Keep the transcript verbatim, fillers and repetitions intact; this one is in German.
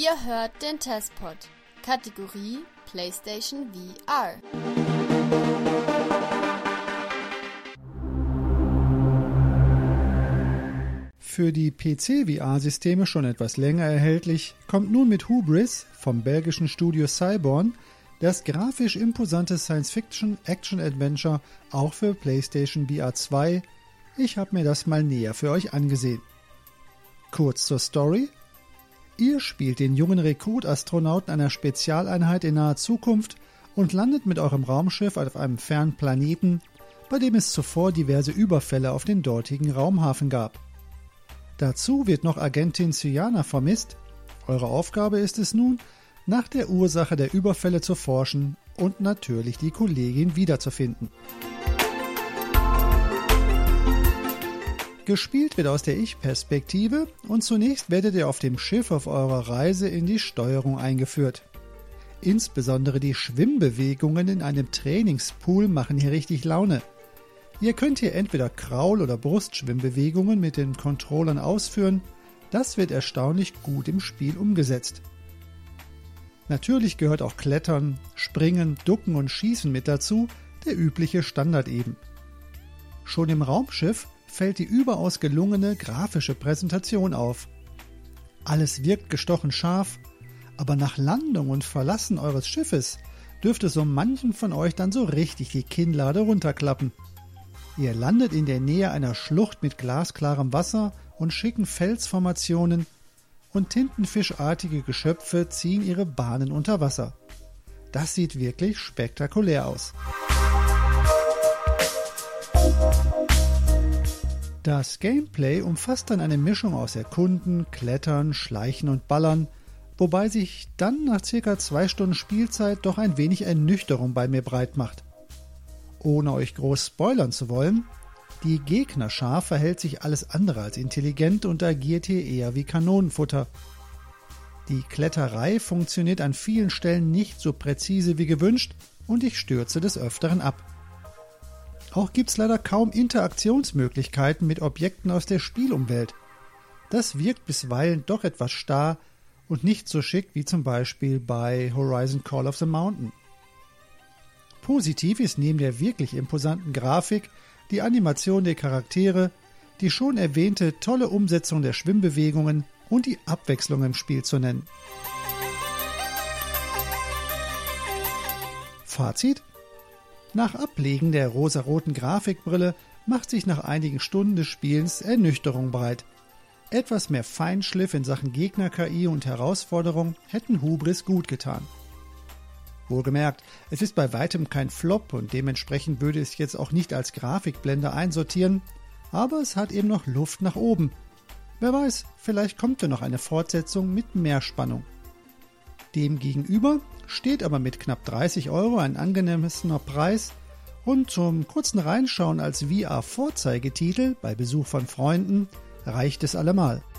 Ihr hört den Testpod, Kategorie PlayStation V R. Für die P C-V R-Systeme schon etwas länger erhältlich, kommt nun mit Hubris vom belgischen Studio Cyborn das grafisch imposante Science-Fiction-Action-Adventure auch für PlayStation V R zwei. Ich habe mir das mal näher für euch angesehen. Kurz zur Story. Ihr spielt den jungen Rekrut-Astronauten einer Spezialeinheit in naher Zukunft und landet mit eurem Raumschiff auf einem fernen Planeten, bei dem es zuvor diverse Überfälle auf den dortigen Raumhafen gab. Dazu wird noch Agentin Cyana vermisst. Eure Aufgabe ist es nun, nach der Ursache der Überfälle zu forschen und natürlich die Kollegin wiederzufinden. Gespielt wird aus der Ich-Perspektive und zunächst werdet ihr auf dem Schiff auf eurer Reise in die Steuerung eingeführt. Insbesondere die Schwimmbewegungen in einem Trainingspool machen hier richtig Laune. Ihr könnt hier entweder Kraul- oder Brustschwimmbewegungen mit den Controllern ausführen. Das wird erstaunlich gut im Spiel umgesetzt. Natürlich gehört auch Klettern, Springen, Ducken und Schießen mit dazu, der übliche Standard eben. Schon im Raumschiff fällt die überaus gelungene grafische Präsentation auf. Alles wirkt gestochen scharf, aber nach Landung und Verlassen eures Schiffes dürfte so manchen von euch dann so richtig die Kinnlade runterklappen. Ihr landet in der Nähe einer Schlucht mit glasklarem Wasser und schicken Felsformationen und tintenfischartige Geschöpfe ziehen ihre Bahnen unter Wasser. Das sieht wirklich spektakulär aus. Das Gameplay umfasst dann eine Mischung aus Erkunden, Klettern, Schleichen und Ballern, wobei sich dann nach circa zwei Stunden Spielzeit doch ein wenig Ernüchterung bei mir breit macht. Ohne euch groß spoilern zu wollen, die Gegnerschar verhält sich alles andere als intelligent und agiert hier eher wie Kanonenfutter. Die Kletterei funktioniert an vielen Stellen nicht so präzise wie gewünscht und ich stürze des Öfteren ab. Auch gibt's leider kaum Interaktionsmöglichkeiten mit Objekten aus der Spielumwelt. Das wirkt bisweilen doch etwas starr und nicht so schick wie zum Beispiel bei Horizon Call of the Mountain. Positiv ist neben der wirklich imposanten Grafik die Animation der Charaktere, die schon erwähnte tolle Umsetzung der Schwimmbewegungen und die Abwechslung im Spiel zu nennen. Fazit? Nach Ablegen der rosaroten Grafikbrille macht sich nach einigen Stunden des Spielens Ernüchterung breit. Etwas mehr Feinschliff in Sachen Gegner-K I und Herausforderung hätten Hubris gut getan. Wohlgemerkt, es ist bei weitem kein Flop und dementsprechend würde es jetzt auch nicht als Grafikblende einsortieren, aber es hat eben noch Luft nach oben. Wer weiß, vielleicht kommt ja noch eine Fortsetzung mit mehr Spannung. Demgegenüber steht aber mit knapp dreißig Euro ein angemessener Preis und zum kurzen Reinschauen als V R-Vorzeigetitel bei Besuch von Freunden reicht es allemal.